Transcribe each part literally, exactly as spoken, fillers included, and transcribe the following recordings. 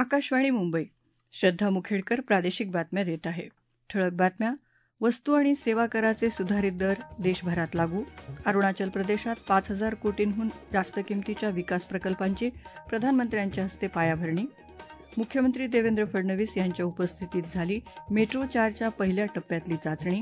आकाशवाणी मुंबई. श्रद्धा मुखेडकर प्रादेशिक बातम्या देत आहे. ठळक बातम्या. वस्तू आणि सेवा कराचे सुधारित दर देशभरात लागू. अरुणाचल प्रदेशात पाच हजार कोटींहून जास्त किमतीच्या विकास प्रकल्पांची प्रधानमंत्र्यांच्या हस्ते पायाभरणी. मुख्यमंत्री देवेंद्र फडणवीस यांच्या उपस्थितीत झाली मेट्रो चारच्या पहिल्या टप्प्यातली चाचणी.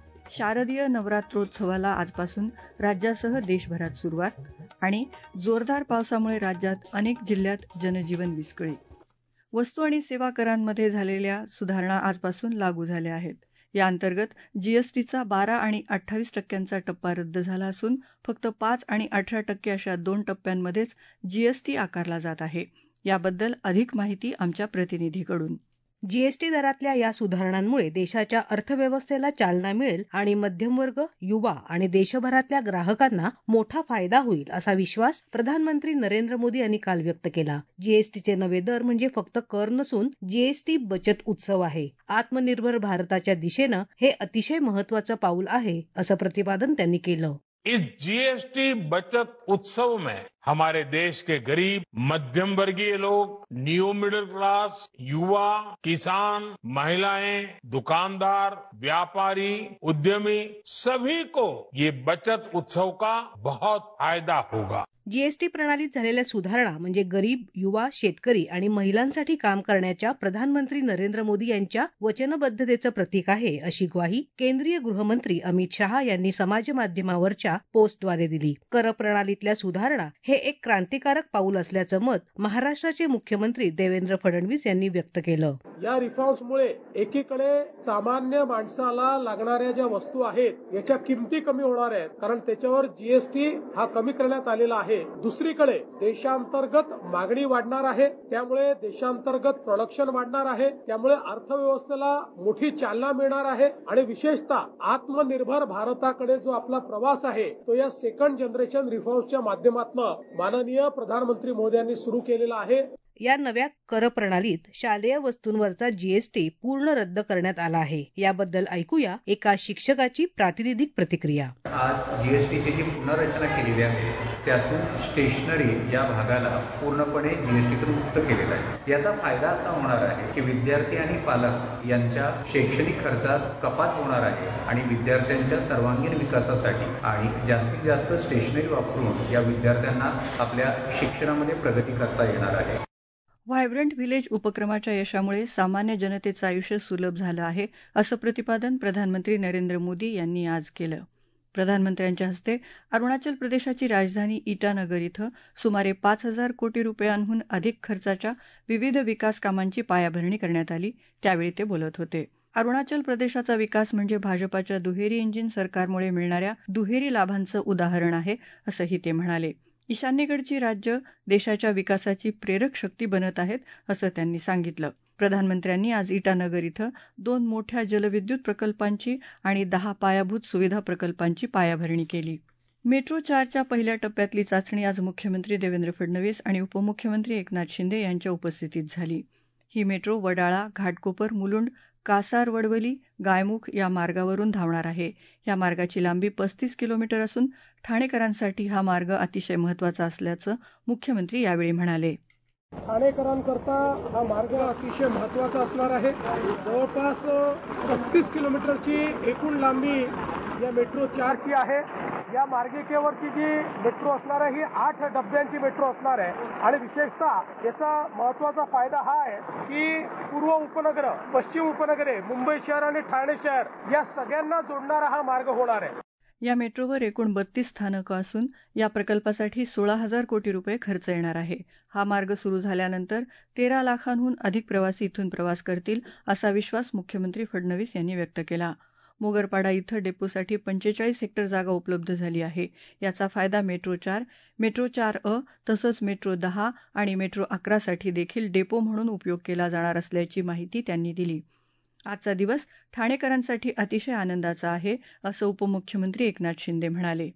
शारदीय नवरात्रोत्सवाला आजपासून राज्यासह देशभरात सुरुवात. आणि जोरदार पावसामुळे राज्यात अनेक जिल्ह्यात जनजीवन विस्कळीत. वस्तू आणि सेवा करांमध्ये झालेल्या सुधारणा आजपासून लागू झाल्या आहेत. या अंतर्गत जीएसटीचा बारा आणि अठ्ठावीस टक्क्यांचा टप्पा रद्द झाला असून फक्त पाच आणि अठरा टक्के अशा दोन टप्प्यांमध्येच जीएसटी आकारला जात आहे. याबद्दल अधिक माहिती आमच्या प्रतिनिधीकडून. जीएसटी दरातल्या या सुधारणांमुळे देशाच्या अर्थव्यवस्थेला चालना मिळेल आणि मध्यमवर्ग, युवा आणि देशभरातल्या ग्राहकांना मोठा फायदा होईल असा विश्वास प्रधानमंत्री नरेंद्र मोदी यांनी काल व्यक्त केला. जीएसटीचे नवे दर म्हणजे फक्त कर नसून जीएसटी बचत उत्सव आहे. आत्मनिर्भर भारताच्या दिशेनं हे अतिशय महत्वाचं पाऊल आहे असं प्रतिपादन त्यांनी केलं. इस जीएसटी बचत उत्सव में हमारे देश के गरीब, मध्यम वर्गीय लोग, न्यू मिडिल क्लास, युवा, किसान, महिलाएं, दुकानदार, व्यापारी, उद्यमी सभी को ये बचत उत्सव का बहुत फायदा होगा. जीएसटी प्रणालीत झालेल्या सुधारणा म्हणजे गरीब, युवा, शेतकरी आणि महिलांसाठी काम करण्याच्या प्रधानमंत्री नरेंद्र मोदी यांच्या वचनबद्धतेचं प्रतीक आहे अशी ग्वाही केंद्रीय गृहमंत्री अमित शहा यांनी समाज माध्यमावरच्या पोस्टद्वारे दिली. कर प्रणालीतल्या सुधारणा हे एक क्रांतिकारक पाऊल असल्याचं मत महाराष्ट्राचे मुख्यमंत्री देवेंद्र फडणवीस यांनी व्यक्त केलं. या रिफॉर्म्समुळे एकीकडे सामान्य माणसाला लागणाऱ्या ज्या वस्तू आहेत याच्या किमती कमी होणार आहेत, कारण त्याच्यावर जीएसटी हा कमी करण्यात आलेला आहे. दुसरीकडे देशांतर्गत मागणी वाढणार आहे, त्यामुळे देशांतर्गत प्रोडक्शन वाढणार आहे, त्यामुळे अर्थव्यवस्थेला मोठी चालना मिळणार आहे आणि विशेषतः आत्मनिर्भर भारताकडे जो आपला प्रवास आहे तो या सेकंड जनरेशन रिफॉर्म्सच्या माध्यमातून माननीय प्रधानमंत्री मोदी यांनी सुरू केलेला आहे. या नव्या कर प्रणालीत शालेय वस्तूंवरचा जीएसटी पूर्ण रद्द करण्यात आला आहे. याबद्दल ऐकूया एका शिक्षकाची प्रातिनिधिक प्रतिक्रिया. आज जीएसटीची जी पुनर्रचना केलेली आहे त्यातून स्टेशनरी या भागाला पूर्णपणे जीएसटीतून मुक्त केलेला आहे. याचा फायदा असा होणार आहे की विद्यार्थी आणि पालक यांच्या शैक्षणिक खर्चात कपात होणार आहे आणि विद्यार्थ्यांच्या सर्वांगीण विकासासाठी आणि जास्तीत जास्त स्टेशनरी वापरून या विद्यार्थ्यांना आपल्या शिक्षणामध्ये प्रगती करता येणार आहे. व्हायब्रंट व्हिलेज उपक्रमाच्या यशामुळे सामान्य जनतेचं आयुष्य सुलभ झालं आहे असं प्रतिपादन प्रधानमंत्री नरेंद्र मोदी यांनी आज केलं. प्रधानमंत्र्यांच्या हस्ते अरुणाचल प्रदेशाची राजधानी इटानगर इथं सुमारे पाच हजार कोटी रुपयांहून अधिक खर्चाच्या विविध विकास कामांची पायाभरणी करण्यात आली. त्यावेळी ते बोलत होते. अरुणाचल प्रदेशाचा विकास म्हणजे भाजपाच्या दुहेरी इंजिन सरकारमुळे मिळणाऱ्या दुहेरी लाभांचं उदाहरण आहे असंही ते म्हणाले. ईशान्येकडची राज्य देशाच्या विकासाची प्रेरक शक्ती बनत आहेत असं त्यांनी सांगितलं. प्रधानमंत्र्यांनी आज इटानगर इथं दोन मोठ्या जलविद्युत प्रकल्पांची आणि दहा पायाभूत सुविधा प्रकल्पांची पायाभरणी केली. मेट्रो चारच्या पहिल्या टप्प्यातली चाचणी आज मुख्यमंत्री देवेंद्र फडणवीस आणि उपमुख्यमंत्री एकनाथ शिंदे यांच्या उपस्थितीत झाली. ही मेट्रो वडाळा, घाटकोपर, मुलुंड, कासार, वडवली, गायमुख या मार्गावरून धावणार आहे. या मार्गाची लांबी पस्तीस किलोमीटर असून ठाणेकरांसाठी हा मार्ग अतिशय महत्त्वाचा असल्याचं मुख्यमंत्री यावेळी म्हणाले. ठाणेकरांकरता हा मार्ग अतिशय महत्त्वाचा असणार आहे. जवळपास पस्तीस किलोमीटरची एकूण लांबी या मेट्रो चारची आहे. या मार्गिकेवरची जी मेट्रो असणार आहे ही आठ डब्यांची मेट्रो असणार आहे आणि विशेषतः याचा महत्त्वाचा फायदा हा आहे की पूर्व उपनगर, पश्चिम उपनगरे, मुंबई शहर आणि ठाणे शहर या सगळ्यांना जोडणारा हा मार्ग होणार आहे. या मेट्रोवर एकूण बत्तीस स्थानकं असून या प्रकल्पासाठी सोळा हजार कोटी रुपये खर्च येणार आहे. हा मार्ग सुरू झाल्यानंतर तेरा लाखांहून अधिक प्रवासी इथून प्रवास करतील असा विश्वास मुख्यमंत्री फडणवीस यांनी व्यक्त केला. मोगरपाडा इथं डेपोसाठी पंचेचाळीस हेक्टर जागा उपलब्ध झाली आहे. याचा फायदा मेट्रो चार, मेट्रो चार अ तसंच मेट्रो दहा आणि मेट्रो अकरासाठी देखील डेपो म्हणून उपयोग केला जाणार असल्याची माहिती त्यांनी दिली. आजचा दिवस ठाणेकरांसाठी अतिशय आनंदाचा आहे असं उपमुख्यमंत्री एकनाथ शिंदे म्हणाले.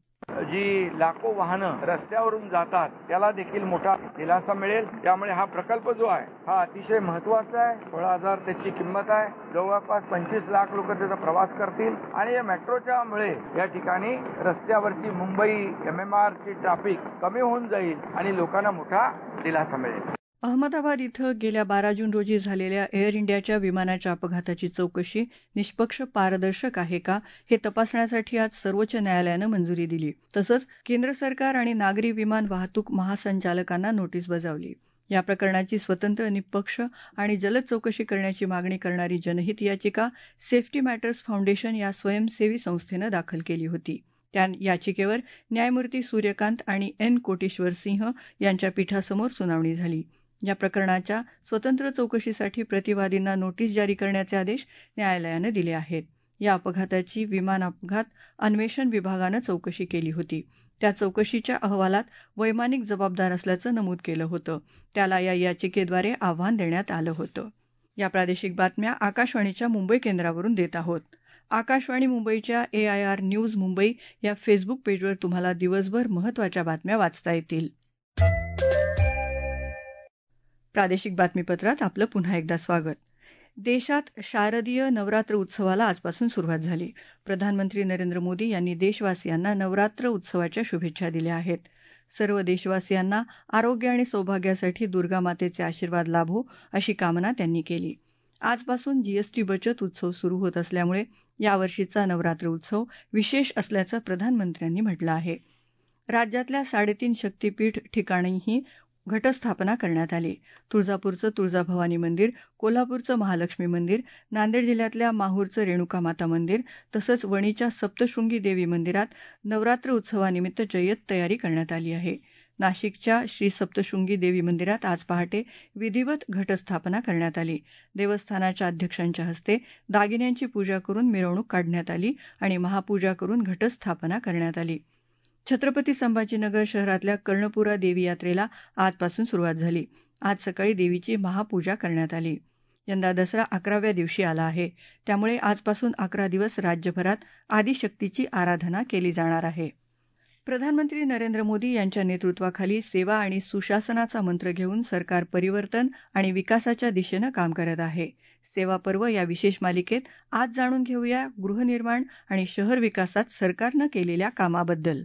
जी लाखो वाहनं रस्त्यावरून जातात त्याला देखील मोठा दिलासा मिळेल. त्यामुळे हा प्रकल्प जो आहे हा अतिशय महत्त्वाचा आहे. सोळा हजार त्याची किंमत आहे. जवळपास पंचवीस लाख लोक त्याचा प्रवास करतील आणि या मेट्रोच्या मुळे या ठिकाणी रस्त्यावरची मुंबई एम एम आर ची ट्रॅफिक कमी होऊन जाईल आणि लोकांना मोठा दिलासा मिळेल. अहमदाबाद इथं गेल्या बारा जून रोजी झालेल्या एअर इंडियाच्या विमानाच्या अपघाताची चौकशी निष्पक्ष पारदर्शक आहे का हे तपासण्यासाठी आज सर्वोच्च न्यायालयानं मंजुरी दिली. तसंच केंद्र सरकार आणि नागरी विमान वाहतूक महासंचालकांना नोटीस बजावली. या प्रकरणाची स्वतंत्र, निष्पक्ष आणि जलद चौकशी करण्याची मागणी करणारी जनहित याचिका सेफ्टी मॅटर्स फाउंडेशन या स्वयंसेवी संस्थेनं दाखल केली होती. त्या याचिकेवर न्यायमूर्ती सूर्यकांत आणि एन कोटेश्वर सिंह यांच्या पीठासमोर सुनावणी झाली. या प्रकरणाच्या स्वतंत्र चौकशीसाठी प्रतिवादींना नोटीस जारी करण्याचे आदेश न्यायालयानं दिले आहेत. या अपघाताची विमान अपघात अन्वेषण विभागानं चौकशी केली होती. त्या चौकशीच्या अहवालात वैमानिक जबाबदार असल्याचं नमूद केलं होतं. त्याला या याचिकेद्वारे आव्हान देण्यात आलं होतं. या प्रादेशिक बातम्या आकाशवाणीच्या मुंबई केंद्रावरून देत आहोत. आकाशवाणी मुंबईच्या एआयआर न्यूज मुंबई या फेसबुक पेजवर तुम्हाला दिवसभर महत्त्वाच्या बातम्या वाचता येतील. प्रादेशिक बातमीपत्रात आपलं पुन्हा एकदा स्वागत. देशात शारदीय नवरात्र उत्सवाला आजपासून सुरुवात झाली. प्रधानमंत्री नरेंद्र मोदी यांनी देशवासियांना नवरात्र उत्सवाच्या शुभेच्छा दिल्या आहेत. सर्व देशवासियांना आरोग्य आणि सौभाग्यासाठी दुर्गा मातेचे आशीर्वाद लाभो अशी कामना त्यांनी केली. आजपासून जीएसटी बचत उत्सव सुरू होत असल्यामुळे यावर्षीचा नवरात्र उत्सव विशेष असल्याचं प्रधानमंत्र्यांनी म्हटलं आहे. राज्यातल्या साडेतीन शक्तीपीठ ठिकाणीही घटस्थापना करण्यात आली. तुळजापूरचं तुळजाभवानी मंदिर, कोल्हापूरचं महालक्ष्मी मंदिर, नांदेड जिल्ह्यातल्या माहूरचं रेणुका माता मंदिर तसंच वणीच्या सप्तशृंगी देवी मंदिरात नवरात्र उत्सवानिमित्त जय्यत तयारी करण्यात आली आहे. नाशिकच्या श्री सप्तशृंगी देवी मंदिरात आज पहाटे विधिवत घटस्थापना करण्यात आली. देवस्थानाच्या अध्यक्षांच्या हस्ते दागिन्यांची पूजा करून मिरवणूक काढण्यात आली आणि महापूजा करून घटस्थापना करण्यात आली. छत्रपती संभाजीनगर शहरातल्या कर्णपुरा देवी यात्रेला आजपासून सुरुवात झाली. आज सकाळी देवीची महापूजा करण्यात आली. यंदा दसरा अकराव्या दिवशी आला आहे. त्यामुळे आजपासून अकरा दिवस राज्यभरात आदिशक्तीची आराधना केली जाणार आहे. प्रधानमंत्री नरेंद्र मोदी यांच्या नेतृत्वाखाली सेवा आणि सुशासनाचा मंत्र घेऊन सरकार परिवर्तन आणि विकासाच्या दिशेनं काम करत आहे. सेवा पर्व या विशेष मालिकेत आज जाणून घेऊया गृहनिर्माण आणि शहर विकासात सरकारनं केलेल्या कामाबद्दल.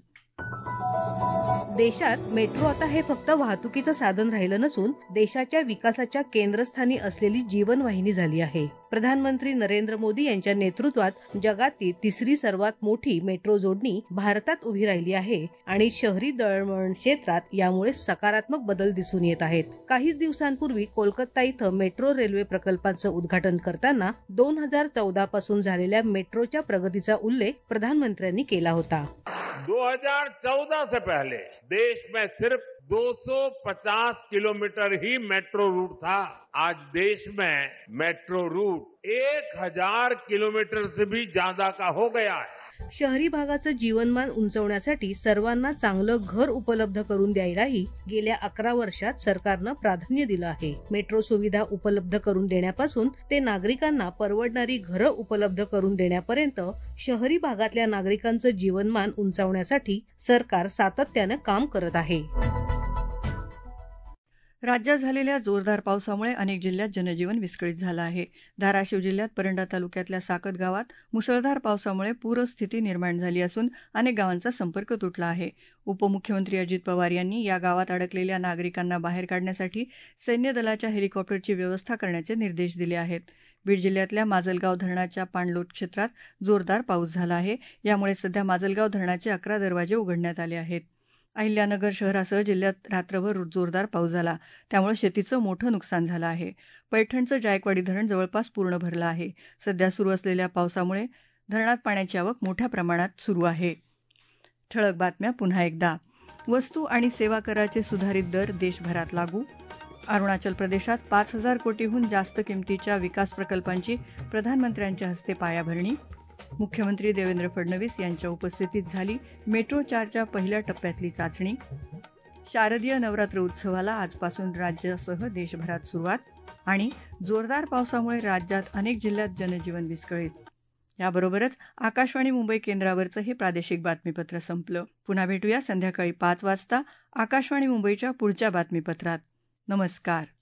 देशात मेट्रो आता हे फक्त वाहतुकीचं साधन राहिलं नसून देशाच्या विकासाच्या केंद्रस्थानी असलेली जीवनवाहिनी झाली आहे. प्रधानमंत्री नरेंद्र मोदी यांच्या नेतृत्वात जगातील तिसरी सर्वात मोठी मेट्रो जोडणी भारतात उभी राहिली आहे आणि शहरी दळणवळण क्षेत्रात यामुळे सकारात्मक बदल दिसून येत आहेत. काहीच दिवसांपूर्वी कोलकाता इथं मेट्रो रेल्वे प्रकल्पांचं उद्घाटन करताना दोन हजार चौदा पासून झालेल्या मेट्रोच्या प्रगतीचा उल्लेख प्रधानमंत्र्यांनी केला होता. दो हजार चौदह से पहले देश में सिर्फ दो सौ पचास किलोमीटर ही मेट्रो रूट था. आज देश में मेट्रो रूट एक हजार किलोमीटर से भी ज्यादा का हो गया है. शहरी भागाचं जीवनमान उंचवण्यासाठी सर्वांना चांगलं घर उपलब्ध करून द्यायलाही गेल्या अकरा वर्षात सरकारनं प्राधान्य दिलं आहे. मेट्रो सुविधा उपलब्ध करून देण्यापासून ते नागरिकांना परवडणारी घरं उपलब्ध करून देण्यापर्यंत शहरी भागातल्या नागरिकांचं जीवनमान उंचावण्यासाठी सरकार सातत्यानं काम करत आहे. राज्यात झालेल्या जोरदार पावसामुळे अनेक जिल्ह्यात जनजीवन विस्कळीत झालं आहे. धाराशिव जिल्ह्यात परंडा तालुक्यातल्या साकत गावात मुसळधार पावसामुळे पूरस्थिती निर्माण झाली असून अनेक गावांचा संपर्क तुटला आहे. उपमुख्यमंत्री अजित पवार यांनी या गावात अडकलेल्या नागरिकांना बाहेर काढण्यासाठी सैन्य दलाच्या हेलिकॉप्टरची व्यवस्था करण्याचे निर्देश दिले आहेत. बीड जिल्ह्यातल्या माजलगाव धरणाच्या पाणलोट क्षेत्रात जोरदार पाऊस झाला आहे. यामुळे सध्या माजलगाव धरणाचे अकरा दरवाजे उघडण्यात आले आहेत. अहिल्यानगर शहरासह जिल्ह्यात रात्रभर जोरदार पाऊस झाला. त्यामुळे शेतीचं मोठं नुकसान झालं आहे. पैठणचं जायकवाडी धरण जवळपास पूर्ण भरलं आहे. सध्या सुरू असलेल्या पावसामुळे धरणात पाण्याची आवक मोठ्या प्रमाणात सुरू आहे. ठळक बातम्या पुन्हा एकदा. वस्तू आणि सेवा कराचे सुधारित दर देशभरात लागू. अरुणाचल प्रदेशात पाच हजार कोटीहून जास्त किमतीच्या विकास प्रकल्पांची प्रधानमंत्र्यांच्या हस्ते पायाभरणी. मुख्यमंत्री देवेंद्र फडणवीस यांच्या उपस्थितीत झाली मेट्रो चारच्या पहिल्या टप्प्यातली चाचणी. शारदीय नवरात्र उत्सवाला आजपासून राज्यासह देशभरात सुरुवात. आणि जोरदार पावसामुळे राज्यात अनेक जिल्ह्यात जनजीवन विस्कळीत. याबरोबरच आकाशवाणी मुंबई केंद्रावरचं हे प्रादेशिक बातमीपत्र संपलं. पुन्हा भेटूया संध्याकाळी पाच वाजता आकाशवाणी मुंबईच्या पुढच्या बातमीपत्रात. नमस्कार.